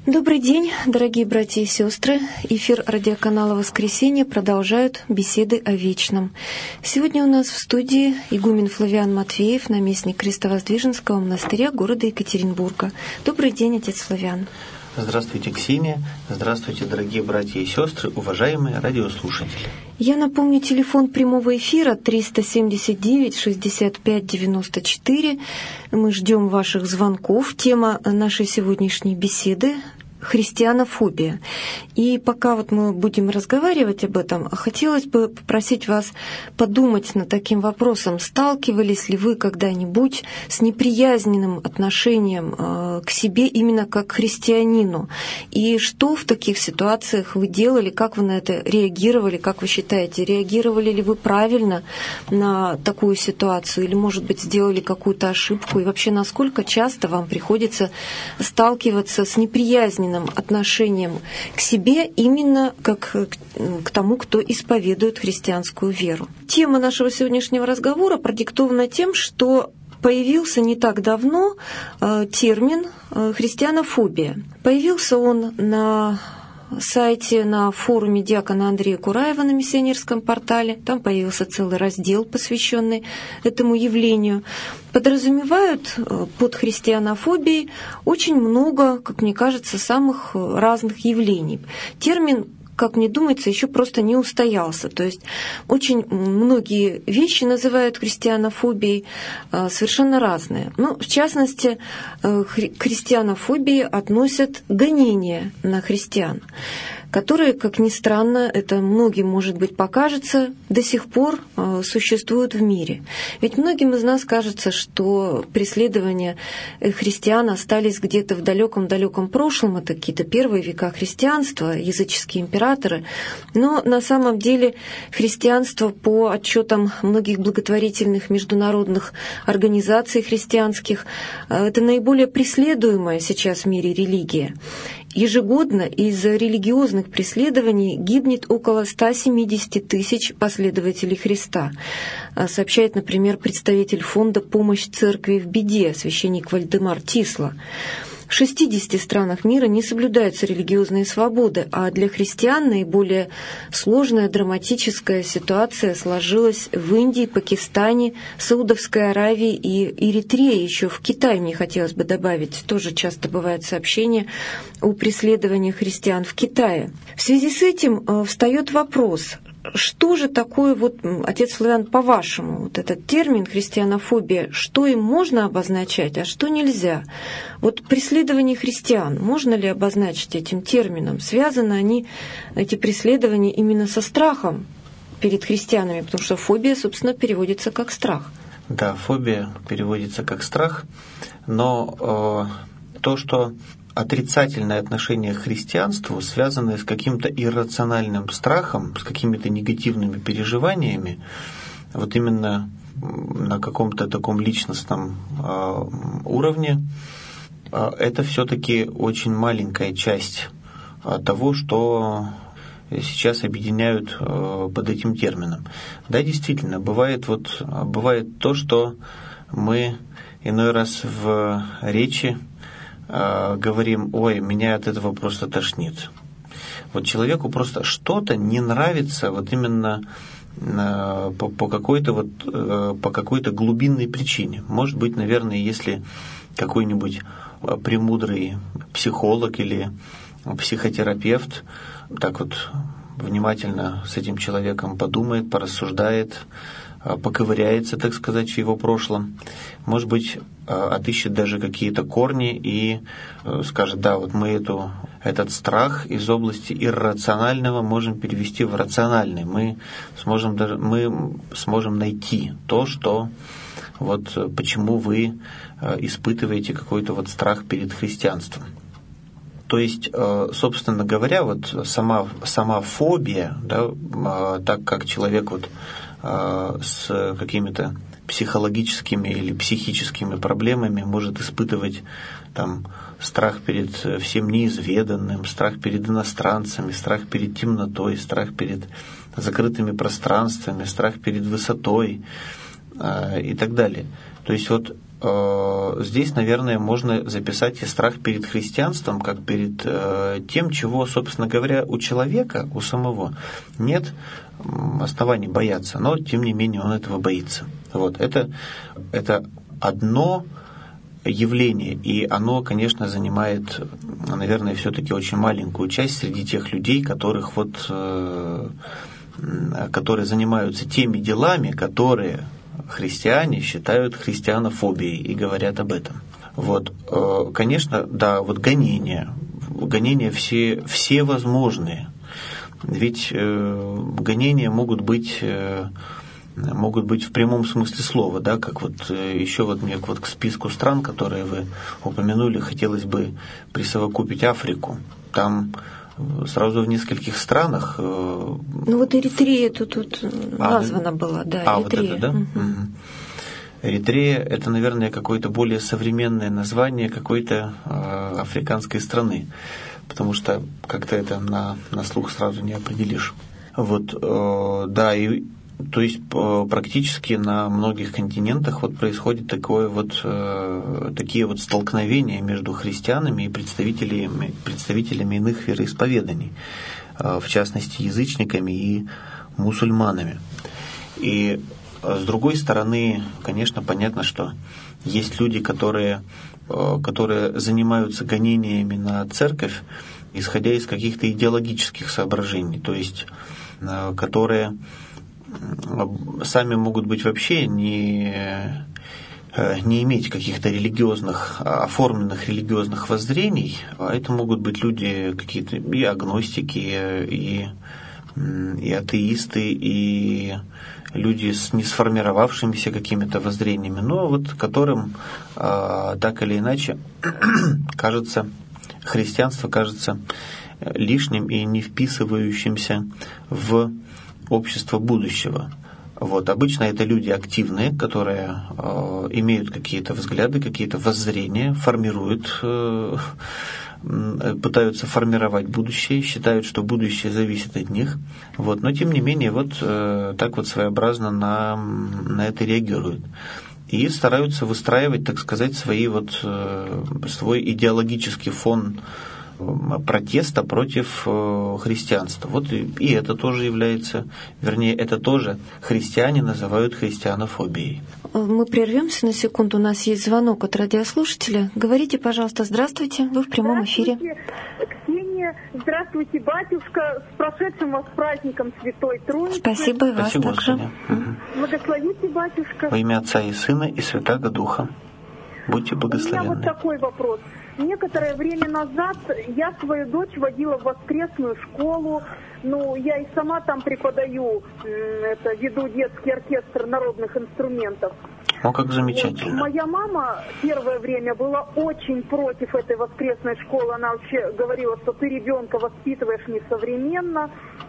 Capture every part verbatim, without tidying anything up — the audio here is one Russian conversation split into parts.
Добрый день, дорогие братья и сестры. Эфир радиоканала «Воскресенье» продолжают беседы о вечном. Сегодня у нас в студии игумен Флавиан Матвеев, наместник Крестовоздвиженского монастыря города Екатеринбурга. Добрый день, отец Флавиан. Здравствуйте, Ксения. Здравствуйте, дорогие братья и сестры, уважаемые радиослушатели. Я напомню, телефон прямого эфира триста семьдесят девять шестьдесят пять девяносто четыре. Мы ждем ваших звонков. Тема нашей сегодняшней беседы — христианофобия. И пока вот мы будем разговаривать об этом, хотелось бы попросить вас подумать над таким вопросом. Сталкивались ли вы когда-нибудь с неприязненным отношением к себе именно как к христианину? И что в таких ситуациях вы делали, как вы на это реагировали, как вы считаете, реагировали ли вы правильно на такую ситуацию, или, может быть, сделали какую-то ошибку? И вообще, насколько часто вам приходится сталкиваться с неприязненным отношением к себе именно как к тому, кто исповедует христианскую веру? Тема нашего сегодняшнего разговора продиктована тем, что появился не так давно термин «христианофобия». Появился он на сайте, на форуме диакона Андрея Кураева на миссионерском портале. Там появился целый раздел, посвященный этому явлению. Подразумевают под христианофобией очень много, как мне кажется, самых разных явлений. Термин, как мне думается, еще просто не устоялся. То есть очень многие вещи называют христианофобией совершенно разные. Ну, в частности, к христианофобии относят гонения на христиан, которые, как ни странно, это многим, может быть, покажется, до сих пор существуют в мире. Ведь многим из нас кажется, что преследования христиан остались где-то в далеком-далеком прошлом, это какие-то первые века христианства, языческие императоры. Но на самом деле христианство, по отчетам многих благотворительных международных организаций христианских, это наиболее преследуемая сейчас в мире религия. Ежегодно из-за религиозных преследований гибнет около ста семидесяти тысяч последователей Христа, сообщает, например, представитель фонда «Помощь церкви в беде» священник Вальдемар Тисла. В шестидесяти странах мира не соблюдаются религиозные свободы, а для христиан наиболее сложная драматическая ситуация сложилась в Индии, Пакистане, Саудовской Аравии и Эритрее. Еще в Китае, мне хотелось бы добавить, тоже часто бывают сообщения о преследовании христиан в Китае. В связи с этим встает вопрос: что же такое, вот, отец Флавиан, по-вашему, вот этот термин христианофобия, что им можно обозначать, а что нельзя? Вот преследование христиан, можно ли обозначить этим термином? Связаны они, эти преследования, именно со страхом перед христианами, потому что фобия, собственно, переводится как страх. Да, фобия переводится как страх, но э, то, что отрицательное отношение к христианству, связанное с каким-то иррациональным страхом, с какими-то негативными переживаниями, вот именно на каком-то таком личностном э, уровне, э, это все-таки очень маленькая часть э, того, что сейчас объединяют э, под этим термином. Да, действительно, бывает, вот, бывает то, что мы иной раз в речи говорим: ой, меня от этого просто тошнит. Вот человеку просто что-то не нравится вот именно по, по какой-то вот, по какой-то глубинной причине. Может быть, наверное, если какой-нибудь премудрый психолог или психотерапевт так вот внимательно с этим человеком подумает, порассуждает, поковыряется, так сказать, в его прошлом, может быть, отыщет даже какие-то корни и скажет: да, вот мы эту, этот страх из области иррационального можем перевести в рациональный. Мы сможем, даже, мы сможем найти то, что вот почему вы испытываете какой-то вот страх перед христианством. То есть, собственно говоря, вот сама, сама фобия, да, так как человек вот с какими-то психологическими или психическими проблемами может испытывать там страх перед всем неизведанным, страх перед иностранцами, страх перед темнотой, страх перед закрытыми пространствами, страх перед высотой э, и так далее. То есть вот здесь, наверное, можно записать и страх перед христианством, как перед тем, чего, собственно говоря, у человека, у самого, нет оснований бояться, но, тем не менее, он этого боится. Вот. Это, это одно явление, и оно, конечно, занимает, наверное, все-таки очень маленькую часть среди тех людей, которых вот, которые занимаются теми делами, которые христиане считают христианофобией и говорят об этом. Вот, конечно, да, вот гонения, гонения все, все возможные. Ведь гонения могут быть, могут быть в прямом смысле слова, да, как вот еще вот мне вот к списку стран, которые вы упомянули, хотелось бы присовокупить Африку. Там сразу в нескольких странах. Ну вот Эритрея тут, тут а, названа была, да. А, Эритрея. Вот это, да? Угу. Эритрея – это, наверное, какое-то более современное название какой-то э, африканской страны, потому что как-то это на, на слух сразу не определишь. Вот, э, да, и то есть э, практически на многих континентах вот происходит такое вот, э, такие вот столкновения между христианами и представителями, представителями иных вероисповеданий, э, в частности язычниками и мусульманами. И с другой стороны, конечно, понятно, что есть люди, которые, которые занимаются гонениями на церковь, исходя из каких-то идеологических соображений, то есть которые сами могут быть вообще не, не иметь каких-то религиозных, оформленных религиозных воззрений, а это могут быть люди какие-то и агностики, и, и атеисты, и люди с не сформировавшимися какими-то воззрениями, но вот которым э, так или иначе кажется, христианство кажется лишним и не вписывающимся в общество будущего. Вот. Обычно это люди активные, которые э, имеют какие-то взгляды, какие-то воззрения, формируют, э, пытаются формировать будущее, считают, что будущее зависит от них. Вот. Но тем не менее, вот э, так вот своеобразно на, на это реагируют. И стараются выстраивать, так сказать, свои вот, э, свой идеологический фон протеста против христианства. Вот и, и это тоже является, вернее, это тоже христиане называют христианофобией. Мы прервемся на секунду. У нас есть звонок от радиослушателя. Говорите, пожалуйста, здравствуйте. Вы в прямом эфире. Ксения, здравствуйте, батюшка. С прошедшим вас праздником Святой Троицы. Спасибо и вас Спасибо, также. Угу. Благословите, батюшка. Во имя Отца и Сына и Святаго Духа. Будьте благословенны. У меня вот такой вопрос. Некоторое время назад я свою дочь водила в воскресную школу. Ну, я и сама там преподаю, это, веду детский оркестр народных инструментов. О, как замечательно. Вот, моя мама первое время была очень против этой воскресной школы. Она вообще говорила, что ты ребенка воспитываешь несовременно.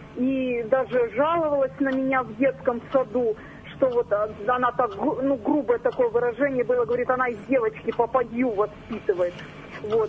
И даже жаловалась на меня в детском саду, что вот она так, ну, грубое такое выражение было, говорит, она из девочки попадью воспитывает. Вот.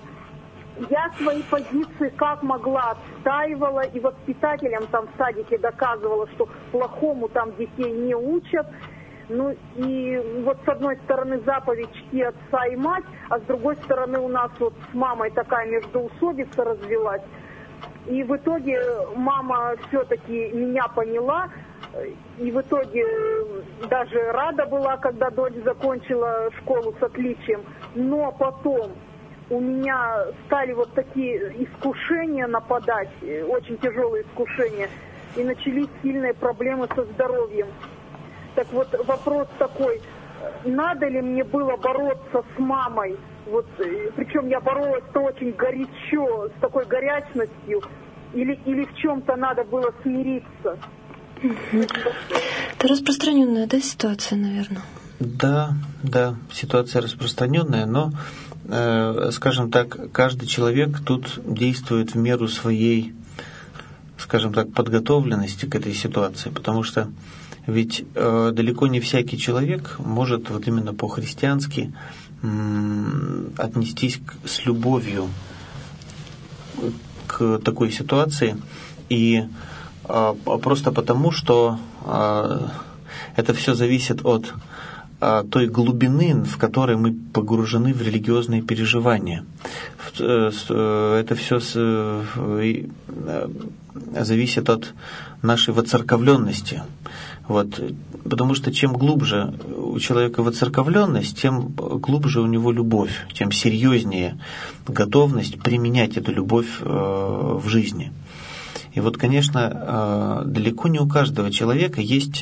Я свои позиции как могла отстаивала, и воспитателям там в садике доказывала, что плохому там детей не учат. Ну и вот с одной стороны заповедь «чти отца и мать», а с другой стороны у нас вот с мамой такая междоусобица развилась. И в итоге мама все-таки меня поняла, и в итоге даже рада была, когда дочь закончила школу с отличием. Но потом у меня стали вот такие искушения нападать, очень тяжелые искушения, и начались сильные проблемы со здоровьем. Так вот, вопрос такой, надо ли мне было бороться с мамой? Вот, причем я боролась-то очень горячо, с такой горячностью, или, или в чем-то надо было смириться? Это распространенная, да, ситуация, наверное? Да, да, ситуация распространенная, но, э, скажем так, каждый человек тут действует в меру своей, скажем так, подготовленности к этой ситуации, потому что ведь э, далеко не всякий человек может вот именно по-христиански м- отнестись к, с любовью к такой ситуации, и э, просто потому, что э, это все зависит от той глубины, в которой мы погружены в религиозные переживания. Это все зависит от нашей воцерковленности. Вот. Потому что чем глубже у человека воцерковленность, тем глубже у него любовь, тем серьезнее готовность применять эту любовь в жизни. И вот, конечно, далеко не у каждого человека есть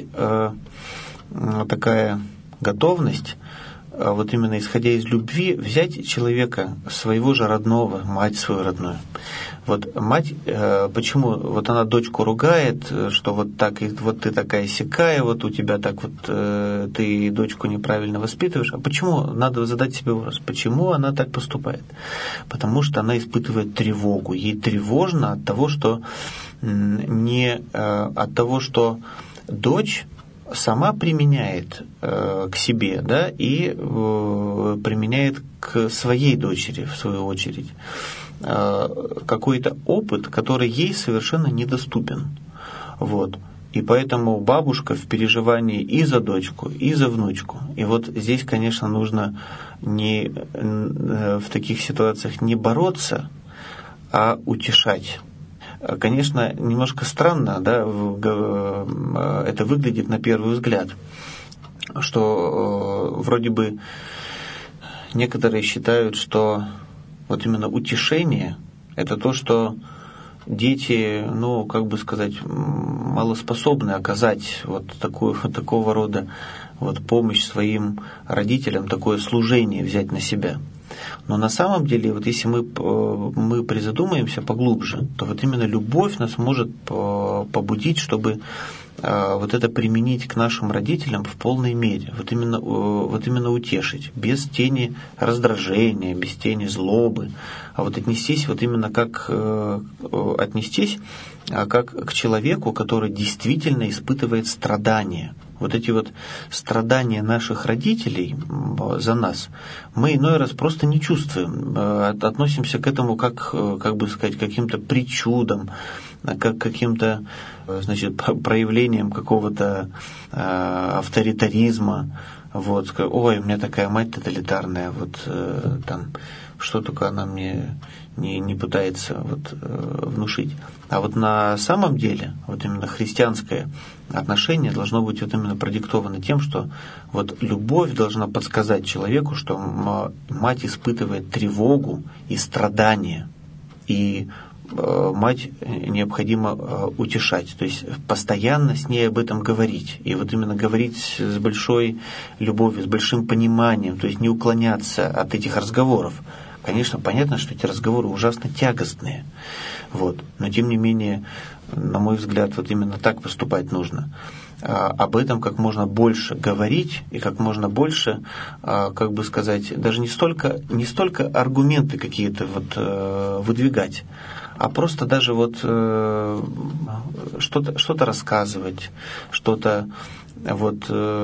такая готовность, вот именно исходя из любви, взять человека, своего же родного, мать свою родную. Вот мать, почему вот она дочку ругает, что вот так, вот ты такая сякая, вот у тебя так вот, ты дочку неправильно воспитываешь. А почему? Надо задать себе вопрос, почему она так поступает? Потому что она испытывает тревогу. Ей тревожно от того, что не от того, что дочь сама применяет э, к себе, да, и э, применяет к своей дочери, в свою очередь, э, какой-то опыт, который ей совершенно недоступен. Вот. И поэтому бабушка в переживании и за дочку, и за внучку. И вот здесь, конечно, нужно не, э, в таких ситуациях не бороться, а утешать. Конечно, немножко странно, да, это выглядит на первый взгляд, что вроде бы некоторые считают, что вот именно утешение – это то, что дети, ну, как бы сказать, малоспособны оказать вот такую, вот такого рода вот помощь своим родителям, такое служение взять на себя. Но на самом деле, вот если мы, мы призадумаемся поглубже, то вот именно любовь нас может побудить, чтобы вот это применить к нашим родителям в полной мере, вот именно, вот именно утешить, без тени раздражения, без тени злобы, а вот отнестись вот именно как отнестись как к человеку, который действительно испытывает страдания. Вот эти вот страдания наших родителей за нас мы иной раз просто не чувствуем, относимся к этому как, как бы сказать, каким-то причудам, как каким-то, значит, проявлением какого-то авторитаризма. Вот, ой, у меня такая мать тоталитарная, вот там, что только она мне не, не пытается вот, внушить. А вот на самом деле, вот именно христианское отношение должно быть вот именно продиктовано тем, что вот любовь должна подсказать человеку, что мать испытывает тревогу и страдания, и мать необходимо утешать, то есть постоянно с ней об этом говорить, и вот именно говорить с большой любовью, с большим пониманием, то есть не уклоняться от этих разговоров. Конечно, понятно, что эти разговоры ужасно тягостные, вот, но тем не менее, на мой взгляд, вот именно так поступать нужно. Об этом как можно больше говорить и как можно больше, как бы сказать, даже не столько, не столько аргументы какие-то вот выдвигать, а просто даже вот что-то, что-то рассказывать, что-то, вот,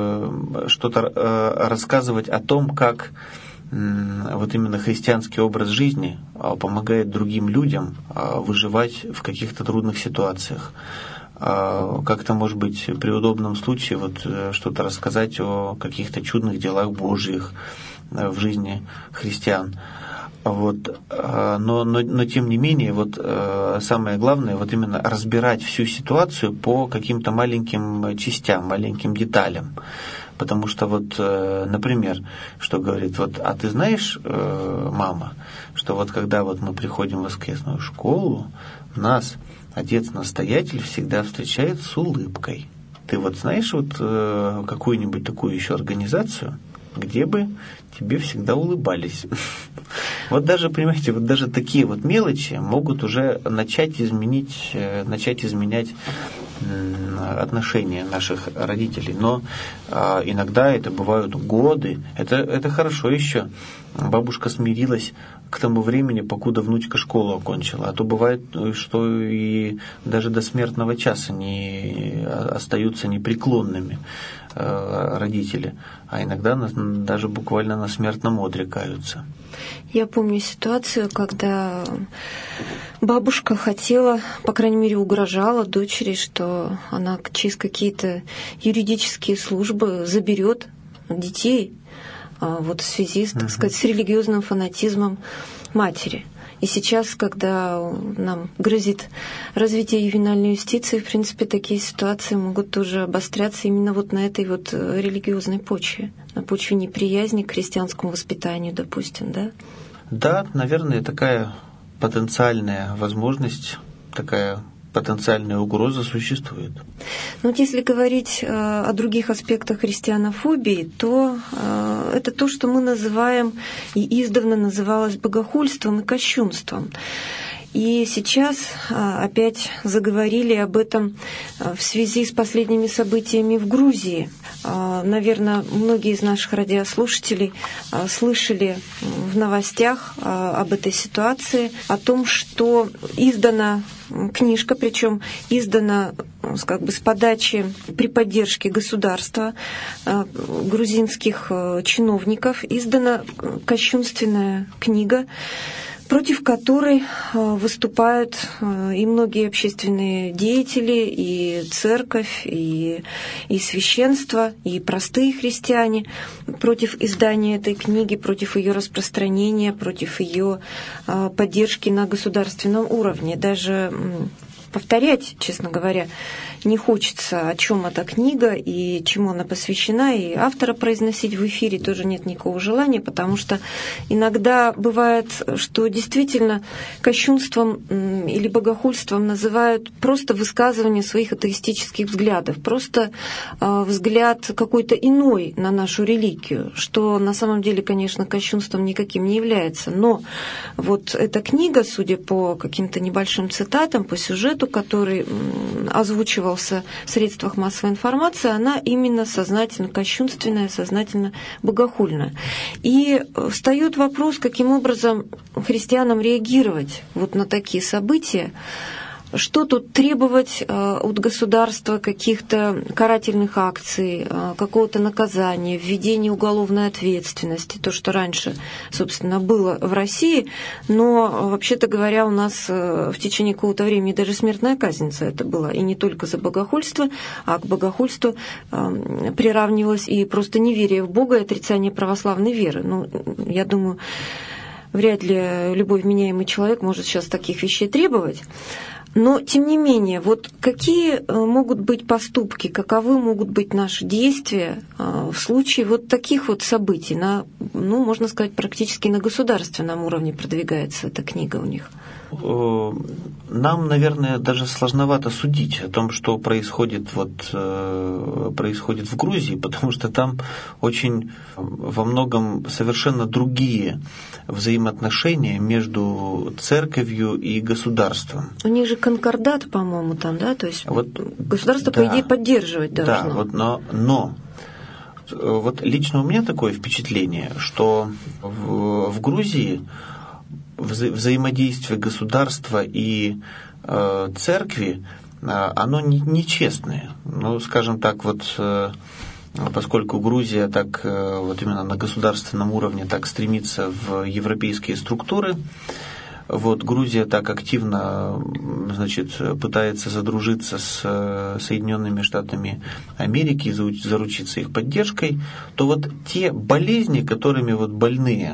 что-то рассказывать о том, как вот именно христианский образ жизни помогает другим людям выживать в каких-то трудных ситуациях. Как-то, может быть, при удобном случае вот что-то рассказать о каких-то чудных делах Божьих в жизни христиан. Вот, но, но, но тем не менее, вот самое главное, вот именно разбирать всю ситуацию по каким-то маленьким частям, маленьким деталям. Потому что вот, например, что говорит, вот, а ты знаешь, мама, что вот когда вот мы приходим в воскресную школу, нас отец-настоятель всегда встречает с улыбкой. Ты вот знаешь вот какую-нибудь такую еще организацию, где бы тебе всегда улыбались? Вот даже, понимаете, вот даже такие вот мелочи могут уже начать изменить, начать изменять отношения наших родителей. Но а, иногда это бывают годы. Это, это хорошо еще. Бабушка смирилась к тому времени, покуда внучка школу окончила. А то бывает, что и даже до смертного часа не остаются непреклонными э, родители. А иногда на, даже буквально на смертном одре каются. Я помню ситуацию, когда бабушка хотела, по крайней мере, угрожала дочери, что она через какие-то юридические службы заберет детей вот в связи, так сказать, с религиозным фанатизмом матери. И сейчас, когда нам грозит развитие ювенальной юстиции, в принципе, такие ситуации могут тоже обостряться именно вот на этой вот религиозной почве, на почве неприязни к христианскому воспитанию, допустим, да? Да, наверное, такая потенциальная возможность, такая потенциальная угроза существует. Но вот если говорить э, о других аспектах христианофобии, то э, это то, что мы называем и издавна называлось богохульством и кощунством. И сейчас опять заговорили об этом в связи с последними событиями в Грузии. Наверное, многие из наших радиослушателей слышали в новостях об этой ситуации, о том, что издана книжка, причем издана как бы с подачи при поддержке государства грузинских чиновников, издана кощунственная книга, против которой выступают и многие общественные деятели, и церковь, и, и священство, и простые христиане, против издания этой книги, против ее распространения, против ее поддержки на государственном уровне. Даже повторять, честно говоря, не хочется, о чем эта книга и чему она посвящена, и автора произносить в эфире тоже нет никакого желания, потому что иногда бывает, что действительно кощунством или богохульством называют просто высказывание своих атеистических взглядов, просто взгляд какой-то иной на нашу религию, что на самом деле, конечно, кощунством никаким не является. Но вот эта книга, судя по каким-то небольшим цитатам, по сюжету, который озвучивал в средствах массовой информации, она именно сознательно кощунственная, сознательно богохульная. И встает вопрос, каким образом христианам реагировать вот на такие события. Что тут требовать от государства каких-то карательных акций, какого-то наказания, введения уголовной ответственности, то, что раньше, собственно, было в России, но, вообще-то говоря, у нас в течение какого-то времени даже смертная казнь за это была, и не только за богохульство, а к богохульству приравнивалось и просто неверие в Бога и отрицание православной веры. Ну, я думаю, вряд ли любой вменяемый человек может сейчас таких вещей требовать. Но, тем не менее, вот какие могут быть поступки, каковы могут быть наши действия в случае вот таких вот событий? На, ну, можно сказать, практически на государственном уровне продвигается эта книга у них. Нам, наверное, даже сложновато судить о том, что происходит, вот, происходит в Грузии, потому что там очень во многом совершенно другие взаимоотношения между церковью и государством. У них же конкордат, по-моему, там, да? То есть вот, государство, да, по идее, поддерживать должно. Да, вот, но, но вот лично у меня такое впечатление, что в, в Грузии вза- взаимодействие государства и э, церкви, э, оно не, нечестное. Ну, скажем так, вот э, поскольку Грузия так э, вот именно на государственном уровне так стремится в европейские структуры, вот Грузия так активно, значит, пытается задружиться с Соединенными Штатами Америки, заручиться их поддержкой, то вот те болезни, которыми вот больные,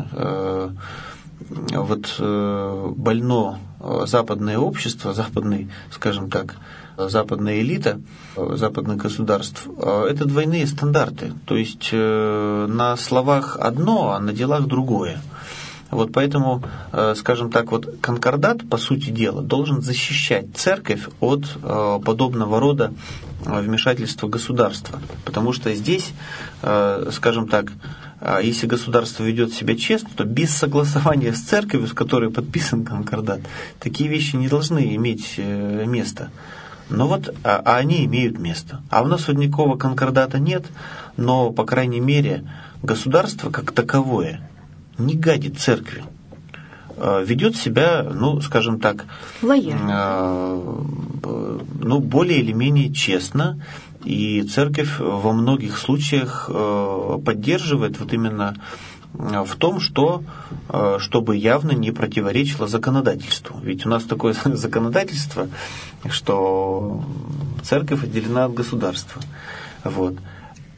вот больно западное общество, западный, скажем так, западная элита западных государств, это двойные стандарты. То есть на словах одно, а на делах другое. Вот поэтому, скажем так, вот конкордат, по сути дела, должен защищать церковь от подобного рода вмешательства государства. Потому что здесь, скажем так, если государство ведет себя честно, то без согласования с церковью, с которой подписан конкордат, такие вещи не должны иметь места. Но вот, а, а они имеют место. А у нас вот никакого конкордата нет, но, по крайней мере, государство как таковое не гадит церкви, ведет себя, ну, скажем так, лояльно, ну, более или менее честно, и церковь во многих случаях поддерживает вот именно в том, что, чтобы явно не противоречило законодательству. Ведь у нас такое законодательство, что церковь отделена от государства. Вот.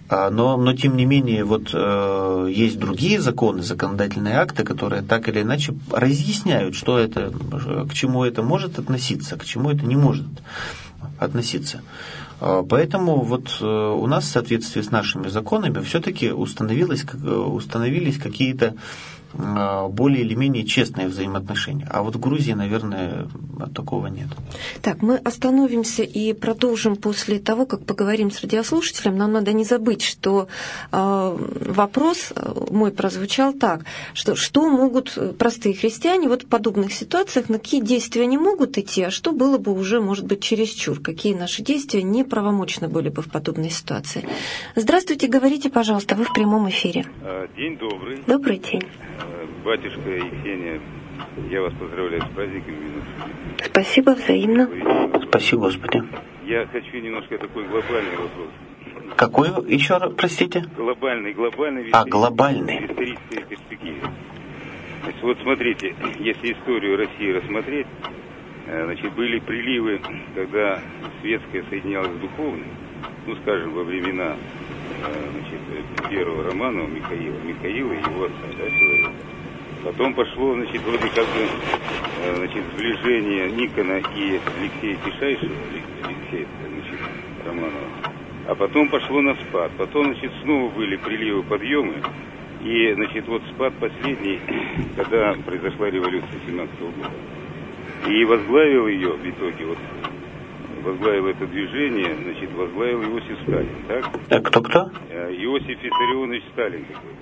Но, но тем не менее, вот э, есть другие законы, законодательные акты, которые так или иначе разъясняют, что это, к чему это может относиться, к чему это не может относиться. Поэтому вот у нас в соответствии с нашими законами все-таки установилось, установились какие-то более или менее честные взаимоотношения. А вот в Грузии, наверное, такого нет. Так, мы остановимся и продолжим после того, как поговорим с радиослушателем. Нам надо не забыть, что э, вопрос мой прозвучал так, что, что могут простые христиане вот в подобных ситуациях, на какие действия они могут идти, а что было бы уже, может быть, чересчур, какие наши действия неправомочны были бы в подобной ситуации. Здравствуйте, говорите, пожалуйста, вы в прямом эфире. День добрый. Добрый день. Батюшка Евгения, я вас поздравляю с праздником. Спасибо, взаимно. Спасибо, Господи. Я хочу немножко такой глобальный вопрос. Какой еще раз, простите? Глобальный, глобальный. А, глобальный. В исторической перспективе. Значит, вот смотрите, если историю России рассмотреть, значит, были приливы, когда светское соединялось с духовным, ну, скажем, во времена, значит, первого Романова Михаила, Михаила и его отца, да, человека. Потом пошло, значит, вроде как бы, значит, сближение Никона и Алексея Тишайшего, Алексея, значит, Романова. А потом пошло на спад. Потом, значит, снова были приливы, подъемы. И, значит, вот спад последний, когда произошла революция семнадцатого года. И возглавил ее в итоге, вот, возглавил это движение, значит, возглавил Иосиф Сталин, так? А кто-кто? Иосиф Виссарионович Сталин.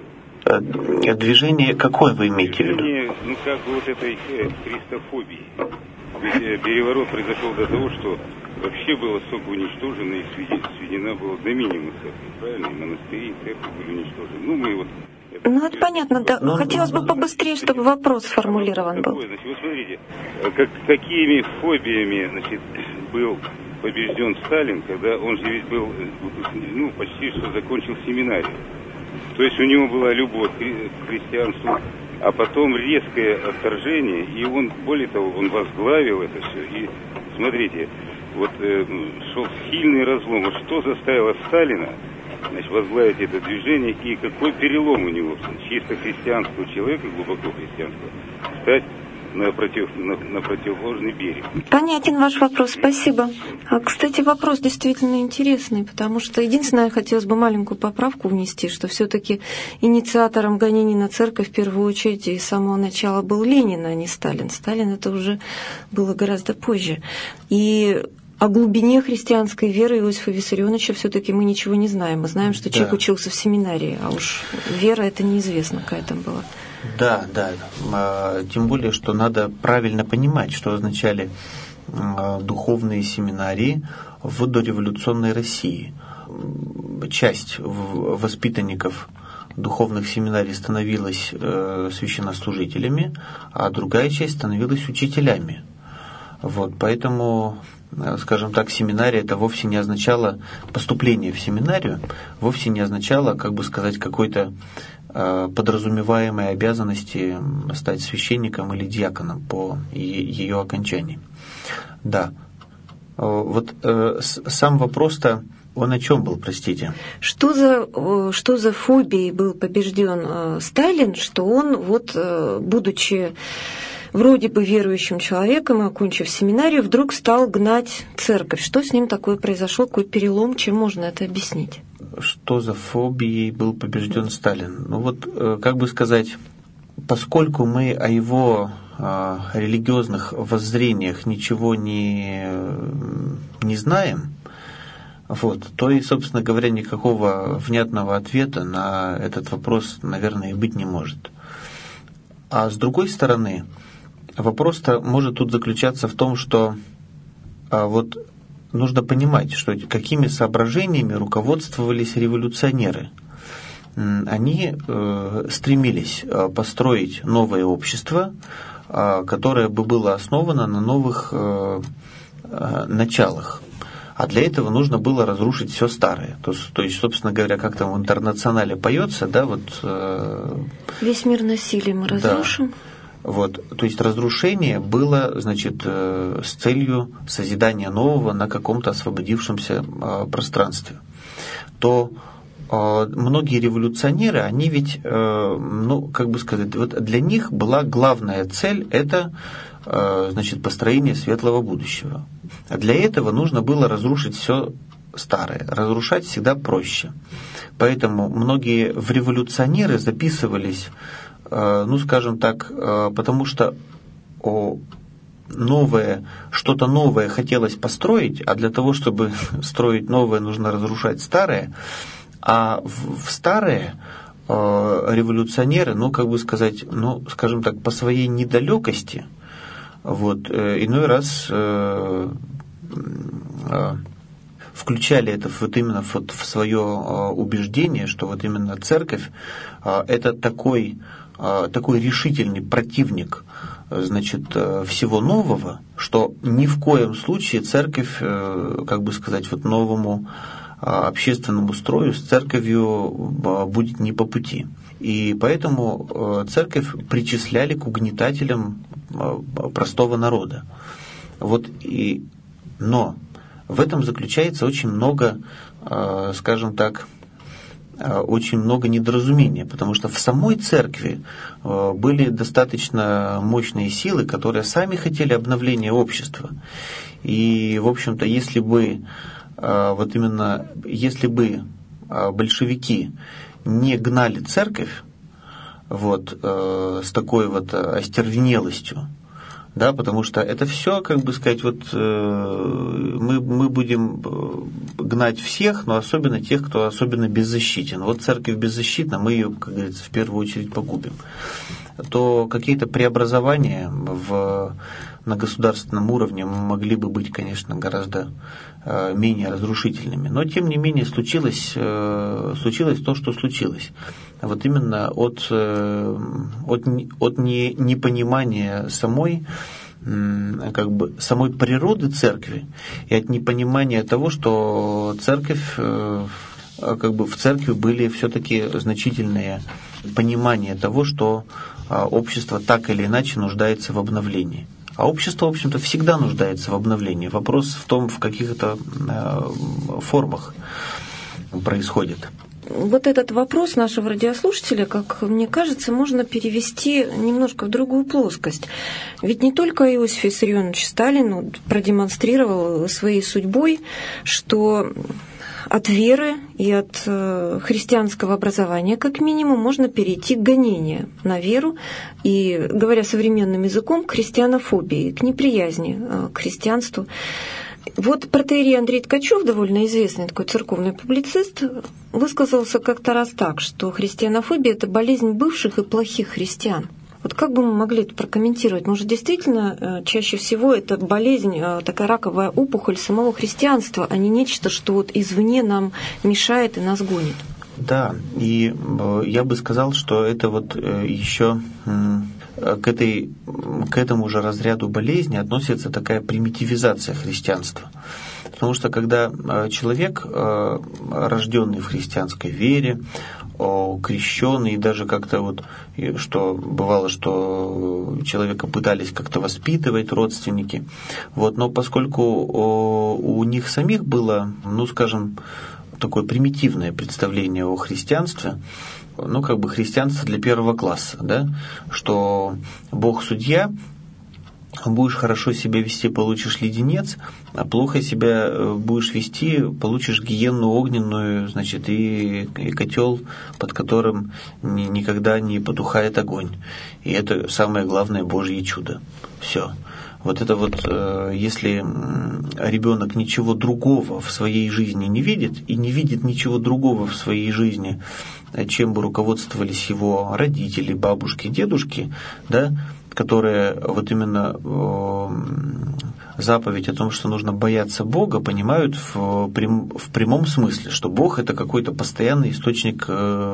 Движение какое вы имеете в виду? Движение, ну, как бы вот этой э, христофобии. Ведь переворот произошел до того, что вообще было столько уничтожено и сведена была до минимума церкви, правильно? И монастыри, и церкви были уничтожены. Ну, мы вот... Это, ну, это понятно, да. Но, хотелось бы побыстрее, чтобы вопрос сформулирован был. Значит, вот смотрите, как, какими фобиями, значит, был побежден Сталин, когда он же ведь был, ну, почти что закончил семинарию. То есть у него была любовь к христианству, а потом резкое отторжение, и он, более того, он возглавил это все. И смотрите, вот э, шел сильный разлом. Вот что заставило Сталина, значит, возглавить это движение, и какой перелом у него, чисто христианского человека, глубоко христианского, стать на, против, на, на противоположный берег. Понятен ваш вопрос, спасибо. А, кстати, вопрос действительно интересный, потому что единственное, хотелось бы маленькую поправку внести, что все-таки инициатором гонений на церковь в первую очередь и с самого начала был Ленин, а не Сталин. Сталин это уже было гораздо позже. И о глубине христианской веры Иосифа Виссарионовича все-таки мы ничего не знаем. Мы знаем, что человек да. учился в семинарии, а уж вера это неизвестно, какая там была. Да, да. Тем более, что надо правильно понимать, что означали духовные семинарии в дореволюционной России. Часть воспитанников духовных семинарий становилась священнослужителями, а другая часть становилась учителями. Вот, поэтому, скажем так, семинария это вовсе не означало, поступление в семинарию вовсе не означало, как бы сказать, какой-то подразумеваемой обязанности стать священником или диаконом по ее окончании. Да. Вот э, сам вопрос-то, он о чем был, простите? Что за, что за фобией был побежден э, Сталин, что он, вот, э, будучи вроде бы верующим человеком, окончив семинарию, вдруг стал гнать церковь? Что с ним такое произошло, какой перелом, чем можно это объяснить? Что за фобией был побежден Сталин? Ну вот, как бы сказать, поскольку мы о его э, религиозных воззрениях ничего не, не знаем, вот, то и, собственно говоря, никакого внятного ответа на этот вопрос, наверное, и быть не может. А с другой стороны, вопрос-то может тут заключаться в том, что э, вот нужно понимать, что какими соображениями руководствовались революционеры. Они э, стремились построить новое общество, э, которое бы было основано на новых э, э, началах. А для этого нужно было разрушить все старое. То, то есть, собственно говоря, как там в «Интернационале» поется, да, вот... Э, весь мир насилием мы разрушим. Да. Вот, то есть разрушение было, значит, с целью созидания нового на каком-то освободившемся пространстве. То многие революционеры, они ведь, ну, как бы сказать, вот для них была главная цель – это, значит, построение светлого будущего. А для этого нужно было разрушить все старое. Разрушать всегда проще. Поэтому многие в революционеры записывались, ну, скажем так, потому что новое, что-то новое хотелось построить, а для того, чтобы строить новое, нужно разрушать старое. А в, в старое э, революционеры, ну, как бы сказать, ну, скажем так, по своей недалекости, вот, э, иной раз э, э, включали это вот именно вот в свое э, убеждение, что вот именно церковь э, это такой, э, такой решительный противник, значит, э, всего нового, что ни в коем случае церковь, э, как бы сказать, вот новому общественному строю с церковью будет не по пути. И поэтому церковь причисляли к угнетателям простого народа. Вот и, но в этом заключается очень много, скажем так, очень много недоразумения, потому что в самой церкви были достаточно мощные силы, которые сами хотели обновления общества. И, в общем-то, если бы вот именно, если бы большевики не гнали церковь вот, с такой вот остервенелостью, да, потому что это все, как бы сказать, вот мы, мы будем гнать всех, но особенно тех, кто особенно беззащитен. Вот церковь беззащитна, мы ее, как говорится, в первую очередь погубим. То какие-то преобразования в, на государственном уровне могли бы быть, конечно, гораздо менее разрушительными. Но, тем не менее, случилось, случилось то, что случилось. Вот именно от, от, от не, непонимания самой, как бы, самой природы церкви и от непонимания того, что церковь, как бы, в церкви были все-таки значительные понимания того, что общество так или иначе нуждается в обновлении. А общество, в общем-то, всегда нуждается в обновлении. Вопрос в том, в каких это формах происходит. Вот этот вопрос нашего радиослушателя, как мне кажется, можно перевести немножко в другую плоскость. Ведь не только Иосиф Виссарионович Сталин продемонстрировал своей судьбой, что от веры и от христианского образования, как минимум, можно перейти к гонению на веру и, говоря современным языком, к христианофобии, к неприязни к христианству. Вот протоиерей Андрей Ткачев, довольно известный такой церковный публицист, высказался как-то раз так, что христианофобия – это болезнь бывших и плохих христиан. Вот как бы мы могли это прокомментировать? Может, действительно, чаще всего это болезнь, такая раковая опухоль самого христианства, а не нечто, что вот извне нам мешает и нас гонит? Да, и я бы сказал, что это вот еще к, этой, к этому же разряду болезни относится такая примитивизация христианства. Потому что когда человек, рожденный в христианской вере, крещенный, и даже как-то вот, что бывало, что человека пытались как-то воспитывать родственники, вот, но поскольку у них самих было, ну, скажем, такое примитивное представление о христианстве, ну, как бы христианство для первого класса, да, что Бог судья, будешь хорошо себя вести, получишь леденец, а плохо себя будешь вести, получишь гиенну огненную, значит, и, и котел, под которым ни, никогда не потухает огонь. И это самое главное Божье чудо. Все. Вот это вот, если ребенок ничего другого в своей жизни не видит, и не видит ничего другого в своей жизни, чем бы руководствовались его родители, бабушки, дедушки, да, которые вот именно заповедь о том, что нужно бояться Бога, понимают в, прям, в прямом смысле, что Бог – это какой-то постоянный источник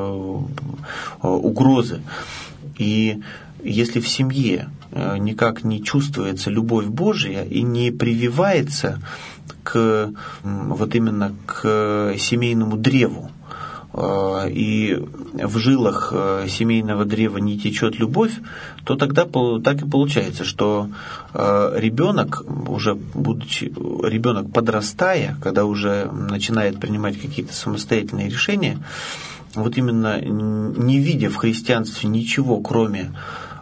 угрозы. И если в семье никак не чувствуется любовь Божья и не прививается к, вот именно к семейному древу, и в жилах семейного древа не течет любовь, то тогда так и получается, что ребенок, уже будучи ребенок подрастая, когда уже начинает принимать какие-то самостоятельные решения, вот именно не видя в христианстве ничего, кроме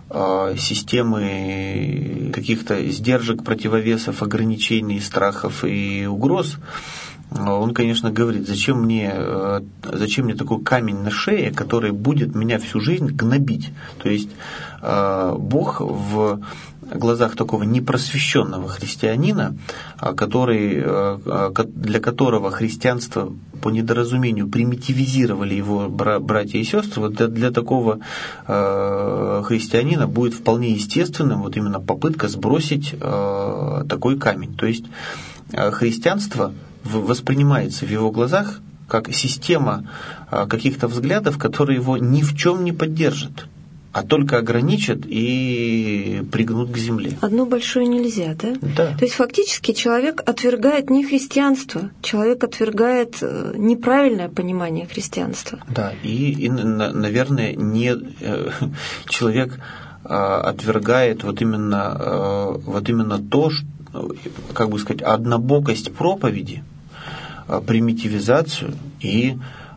системы каких-то сдержек, противовесов, ограничений, страхов и угроз, он, конечно, говорит, зачем мне, зачем мне такой камень на шее, который будет меня всю жизнь гнобить. То есть Бог в глазах такого непросвещенного христианина, который, для которого христианство по недоразумению примитивизировали его братья и сестры, вот для, для такого христианина будет вполне естественным вот именно попытка сбросить такой камень. То есть христианство воспринимается в его глазах как система каких-то взглядов, которые его ни в чем не поддержат, а только ограничат и пригнут к земле. Одно большое нельзя, да? Да. То есть фактически человек отвергает не христианство, человек отвергает неправильное понимание христианства. Да, и, и наверное, не, человек отвергает вот именно, вот именно то, что, как бы сказать, однобокость проповеди, примитивизацию и,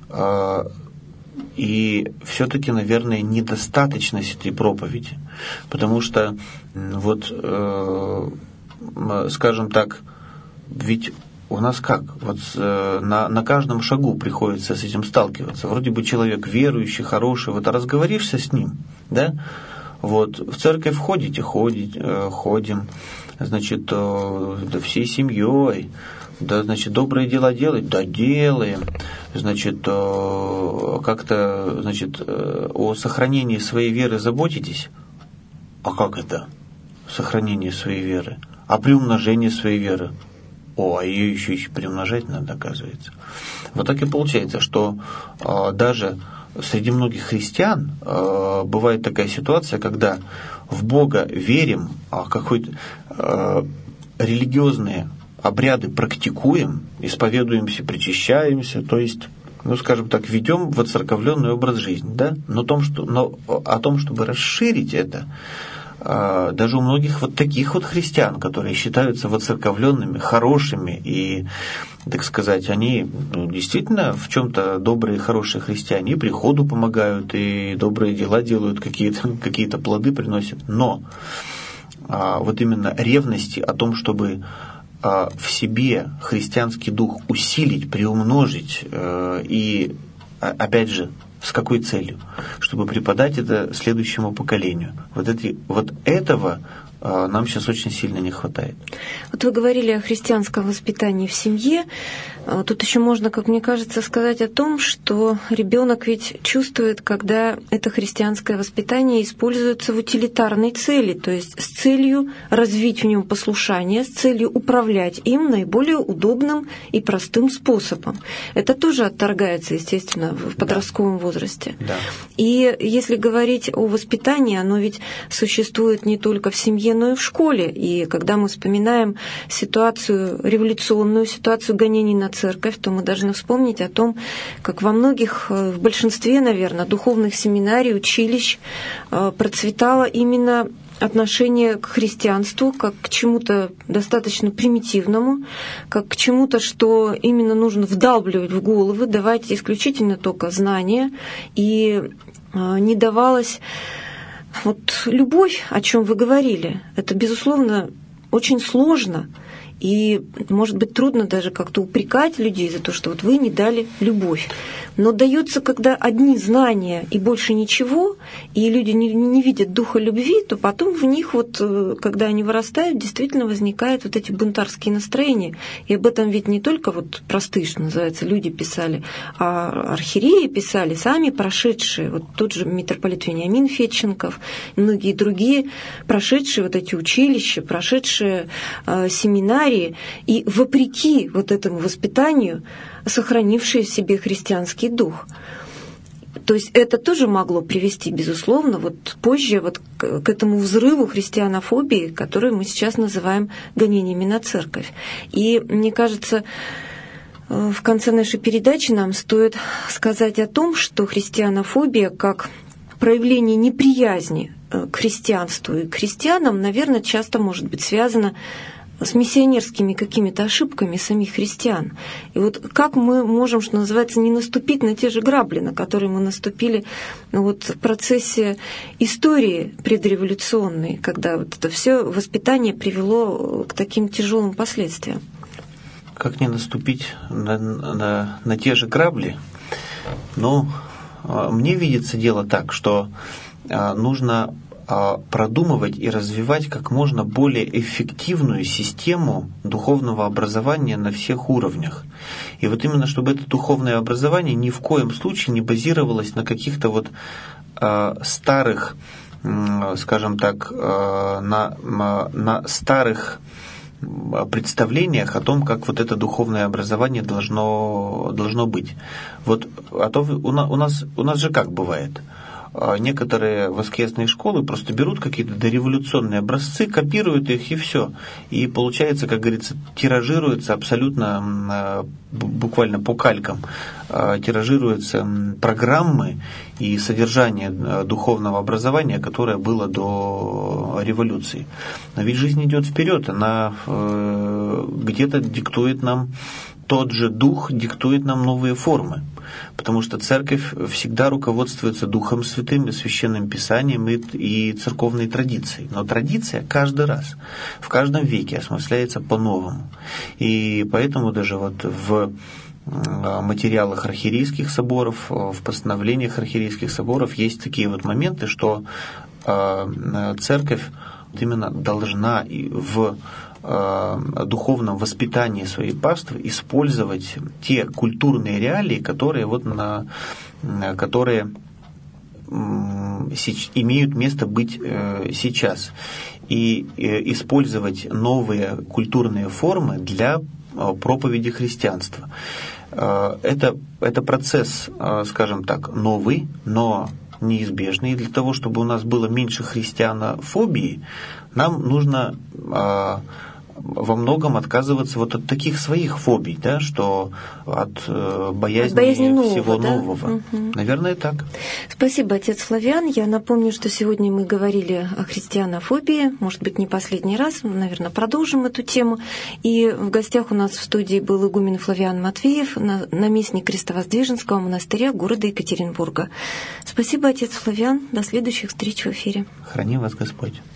и все-таки, наверное, недостаточность этой проповеди. Потому что, вот, скажем так, ведь у нас как? Вот на, на каждом шагу приходится с этим сталкиваться. Вроде бы человек верующий, хороший, вот разговоришься с ним, да? Вот, в церковь ходите, ходите, ходим, значит, да всей семьей, да, значит, добрые дела делать, да, делаем, значит, как-то, значит, о сохранении своей веры заботитесь. А как это? Сохранение своей веры. А приумножение своей веры? О, а ее еще, еще приумножать надо, оказывается. Вот так и получается, что даже среди многих христиан э, бывает такая ситуация, когда в Бога верим, а какой-то э, религиозные обряды практикуем, исповедуемся, причащаемся, то есть, ну, скажем так, ведем воцерковленный образ жизни, да? Но, том, что, но о том, чтобы расширить это, э, даже у многих вот таких вот христиан, которые считаются воцерковленными, хорошими и, так сказать, они, ну, действительно в чем-то добрые, хорошие христиане, и приходу помогают, и добрые дела делают, какие-то, какие-то плоды приносят. Но а, вот именно ревности о том, чтобы а, в себе христианский дух усилить, приумножить, а, и, а, опять же, с какой целью? Чтобы преподать это следующему поколению. Вот, эти, вот этого нам сейчас очень сильно не хватает. Вот вы говорили о христианском воспитании в семье. Тут еще можно, как мне кажется, сказать о том, что ребенок ведь чувствует, когда это христианское воспитание используется в утилитарной цели, то есть с целью развить в нем послушание, с целью управлять им наиболее удобным и простым способом. Это тоже отторгается, естественно, в подростковом да. возрасте. Да. И если говорить о воспитании, оно ведь существует не только в семье, но и в школе. И когда мы вспоминаем ситуацию революционную, ситуацию гонений на церковь, то мы должны вспомнить о том, как во многих, в большинстве, наверное, духовных семинарий, училищ процветало именно отношение к христианству как к чему-то достаточно примитивному, как к чему-то, что именно нужно вдалбливать в головы, давать исключительно только знания, и не давалось вот любовь, о чем вы говорили. Это, безусловно, очень сложно. И, может быть, трудно даже как-то упрекать людей за то, что вот вы не дали любовь. Но дается, когда одни знания и больше ничего, и люди не, не видят духа любви, то потом в них, вот, когда они вырастают, действительно возникают вот эти бунтарские настроения. И об этом ведь не только вот простые, что называется, люди писали, а архиереи писали, сами прошедшие. Вот тот же митрополит Вениамин Федченков, многие другие, прошедшие вот эти училища, прошедшие э, семинарии, и вопреки вот этому воспитанию сохранившие в себе христианский дух. То есть это тоже могло привести, безусловно, вот позже вот к, к этому взрыву христианофобии, который мы сейчас называем гонениями на церковь. И мне кажется, В конце нашей передачи нам стоит сказать о том, что христианофобия как проявление неприязни к христианству и к христианам, наверное, часто может быть связана с миссионерскими какими-то ошибками самих христиан. И вот как мы можем, что называется, не наступить на те же грабли, на которые мы наступили вот в процессе истории предреволюционной, когда вот это все воспитание привело к таким тяжелым последствиям? Как не наступить на, на, на те же грабли? Но мне видится дело так, что нужно продумывать и развивать как можно более эффективную систему духовного образования на всех уровнях. И вот именно чтобы это духовное образование ни в коем случае не базировалось на каких-то вот э, старых, э, скажем так, э, на, на старых представлениях о том, как вот это духовное образование должно, должно быть. Вот, а то у нас, у нас же как бывает? Некоторые воскресные школы просто берут какие-то дореволюционные образцы, копируют их и все. И получается, как говорится, тиражируется абсолютно, буквально по калькам, тиражируются программы и содержание духовного образования, которое было до революции. Но ведь жизнь идет вперед, она где-то диктует нам, тот же дух диктует нам новые формы. Потому что церковь всегда руководствуется Духом Святым и Священным Писанием и, и церковной традицией. Но традиция каждый раз, в каждом веке осмысляется по-новому. И поэтому даже вот в материалах архиерейских соборов, в постановлениях архиерейских соборов есть такие вот моменты, что церковь именно должна в духовном воспитании своей паствы использовать те культурные реалии, которые, вот на, которые имеют место быть сейчас, и использовать новые культурные формы для проповеди христианства. Это, это процесс, скажем так, новый, но неизбежный. И для того, чтобы у нас было меньше христианофобии, нам нужно во многом отказываться вот от таких своих фобий, да, что от э, боязни, от боязни нового, всего да? нового. Угу. Наверное, так. Спасибо, отец Флавиан. Я напомню, что сегодня мы говорили о христианофобии, может быть, не последний раз, наверное, продолжим эту тему. И в гостях у нас в студии был игумен Флавиан Матвеев, наместник Крестовоздвиженского монастыря города Екатеринбурга. Спасибо, отец Флавиан. До следующих встреч в эфире. Храни вас Господь.